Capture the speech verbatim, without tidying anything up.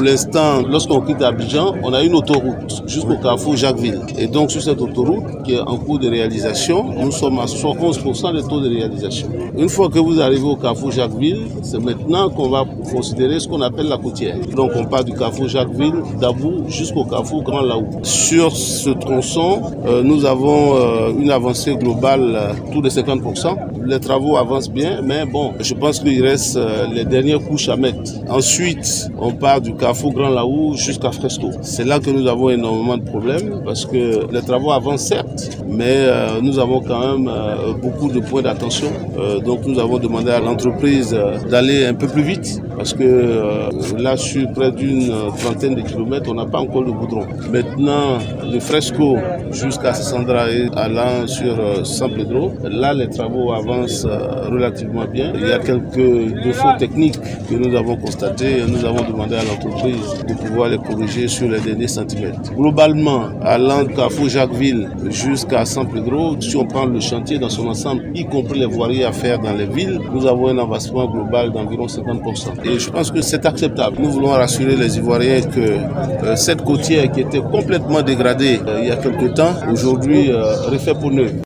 pour l'instant, lorsqu'on quitte Abidjan, on a une autoroute jusqu'au carrefour Jacquesville. Et donc sur cette autoroute qui est en cours de réalisation, nous sommes à soixante-onze pour cent de taux de réalisation. Une fois que vous arrivez au carrefour Jacquesville, c'est maintenant qu'on va considérer ce qu'on appelle la côtière. Donc on part du carrefour Jacquesville, d'Abou jusqu'au carrefour Grand Laou. Sur ce tronçon, euh, nous avons euh, une avancée globale euh, tout de cinquante pour cent. Les travaux avancent bien, mais bon, je pense qu'il reste euh, les dernières couches à mettre. Ensuite, on part du carrefour Grand Laou jusqu'à Fresco. C'est là que nous avons énormément de problèmes parce que les travaux avancent certes, mais euh, nous avons quand même euh, beaucoup de points d'attention. Euh, donc nous avons demandé à l'entreprise euh, d'aller un peu plus vite parce que euh, là, sur près d'une trentaine de kilomètres, on n'a pas encore le goudron. Maintenant, de Fresco jusqu'à Sassandra et allant sur euh, San Pedro, là, les travaux avancent euh, relativement bien. Il y a quelques défauts techniques que nous avons constatés et nous avons demandé à l'entreprise de pouvoir les corriger sur les derniers centimètres. Globalement, allant du carrefour Jacquesville jusqu'à San Pedro, si on prend le chantier dans son ensemble, y compris les voiries à faire dans les villes, nous avons un avancement global d'environ cinquante pour cent. Et je pense que c'est acceptable. Nous voulons rassurer les Ivoiriens que euh, cette côtière qui était complètement dégradée euh, il y a quelque temps, aujourd'hui euh, refait pour neuf.